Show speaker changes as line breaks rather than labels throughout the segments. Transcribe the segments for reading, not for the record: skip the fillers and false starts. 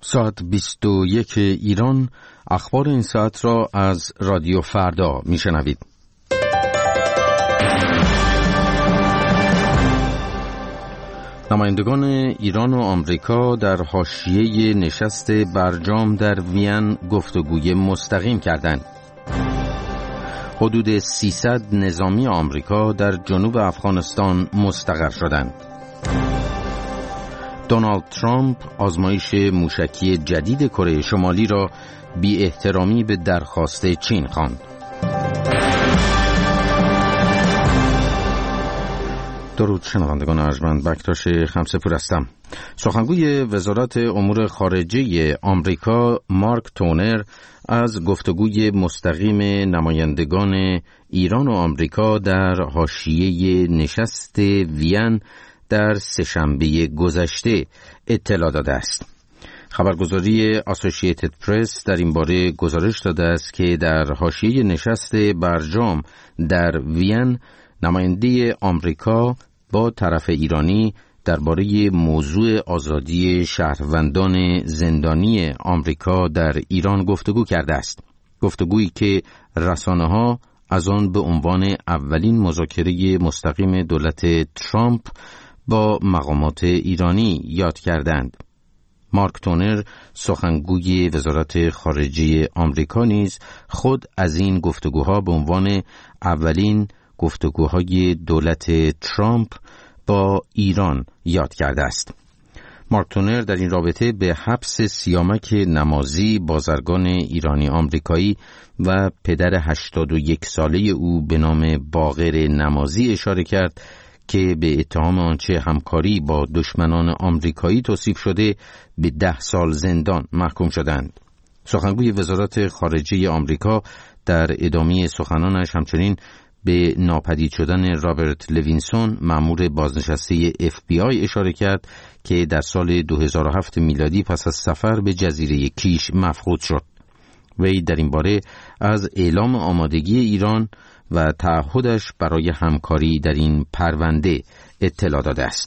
ساعت 21 ایران. اخبار این ساعت را از رادیو فردا میشنوید. نمایندگان ایران و آمریکا در حاشیه نشست برجام در وین گفتگوی مستقیم کردند. حدود 300 نظامی آمریکا در جنوب افغانستان مستقر شدند. دونالد ترامپ آزمایش موشکی جدید کره شمالی را بی احترامی به درخواست چین خواند. درود شنوندگان ارجمند، بکتاش خمسه‌پور هستم. سخنگوی وزارت امور خارجه آمریکا مارک تونر از گفتگوی مستقیم نمایندگان ایران و آمریکا در حاشیه نشست وین در سه‌شنبه گذشته اطلاع داده است. خبرگزاری اسوسییتد پرس در این باره گزارش داده است که در حاشیه نشست برجام در وین نماینده آمریکا با طرف ایرانی درباره موضوع آزادی شهروندان زندانی آمریکا در ایران گفتگو کرده است. گفتگویی که رسانه‌ها از آن به عنوان اولین مذاکره مستقیم دولت ترامپ با مقامات ایرانی یاد کردند. مارک تونر سخنگوی وزارت خارجه آمریکا نیز خود از این گفتگوها به عنوان اولین گفتگوهای دولت ترامپ با ایران یاد کرده است. مارک تونر در این رابطه به حبس سیامک نمازی، بازرگان ایرانی آمریکایی و پدر 81 ساله او به نام باقر نمازی اشاره کرد که به اتهام آنچه همکاری با دشمنان آمریکایی توصیف شده به 10 سال زندان محکوم شدند. سخنگوی وزارت خارجه آمریکا در ادامه سخنانش همچنین به ناپدید شدن رابرت لوینسون مأمور بازنشسته FBI اشاره کرد که در سال 2007 میلادی پس از سفر به جزیره کیش مفقود شد. وی در این باره از اعلام آمادگی ایران و تعهدش برای همکاری در این پرونده اطلاع داده است.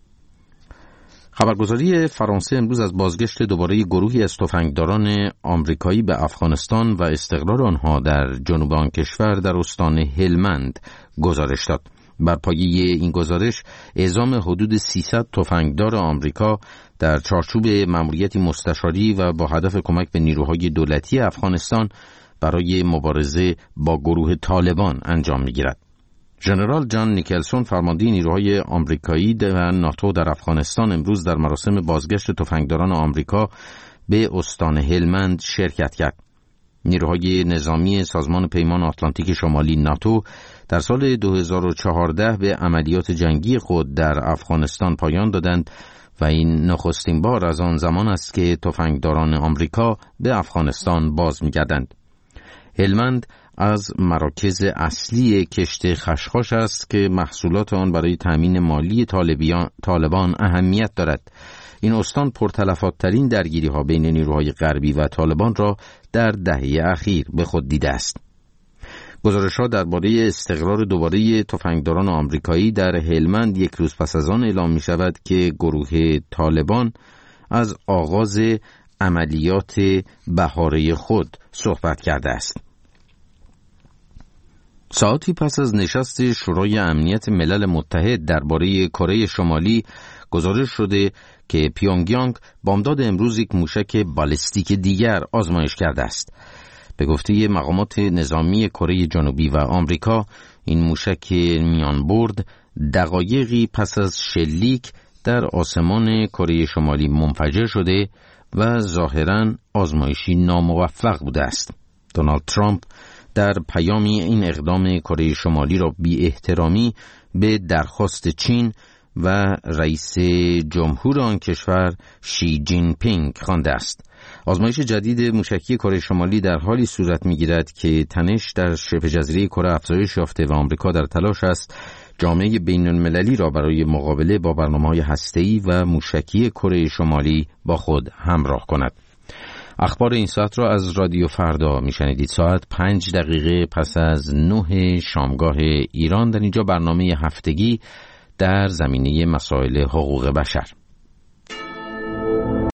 خبرگزاری فرانسه امروز از بازگشت دوباره گروهی از تفنگداران آمریکایی به افغانستان و استقرار آنها در جنوب آن کشور در استان هلمند گزارش داد. بر پایه این گزارش اعزام حدود 300 تفنگدار آمریکا در چارچوب مأموریتی مستشاری و با هدف کمک به نیروهای دولتی افغانستان برای مبارزه با گروه طالبان انجام می‌گیرد. ژنرال جان نیکلسون فرمانده نیروهای آمریکایی و ناتو در افغانستان امروز در مراسم بازگشت تفنگداران آمریکا به استان هلمند شرکت کرد. نیروهای نظامی سازمان پیمان آتلانتیک شمالی ناتو در سال 2014 به عملیات جنگی خود در افغانستان پایان دادند و این نخستین بار از آن زمان است که تفنگداران آمریکا به افغانستان باز می‌گردند. هلمند از مراکز اصلی کشت خشخاش است که محصولات آن برای تأمین مالی طالبان اهمیت دارد. این استان پرتلفات‌ترین درگیری‌ها بین نیروهای غربی و طالبان را در دهه اخیر به خود دیده است. گزارش‌ها درباره استقرار دوباره تفنگداران آمریکایی در هلمند یک روز پس از آن اعلام می‌شود که گروه طالبان از آغاز عملیات بهاره خود صحبت کرده است. ساعتی پس از نشست شورای امنیت ملل متحد درباره کره شمالی گزارش شده که پیونگیانگ بامداد امروز یک موشک بالستیک دیگر آزمایش کرده است. به گفته مقامات نظامی کره جنوبی و آمریکا، این موشک میانبرد دقایقی پس از شلیک در آسمان کره شمالی منفجر شده و ظاهراً آزمایشی ناموفق بوده است. دونالد ترامپ در پیامی این اقدام کره شمالی را بی احترامی به درخواست چین و رئیس جمهور آن کشور شی جین پینگ خوانده است. آزمایش جدید موشکی کره شمالی در حالی صورت می‌گیرد که تنش در شبه جزیره کره افزایش یافته و آمریکا در تلاش است جامعه بین‌المللی را برای مقابله با برنامه‌های هسته‌ای و موشکی کره شمالی با خود همراه کند. اخبار این ساعت را از رادیو فردا میشنیدید. ساعت 5 دقیقه پس از 9 شامگاه ایران. در اینجا برنامه هفتگی در زمینه مسائل حقوق بشر.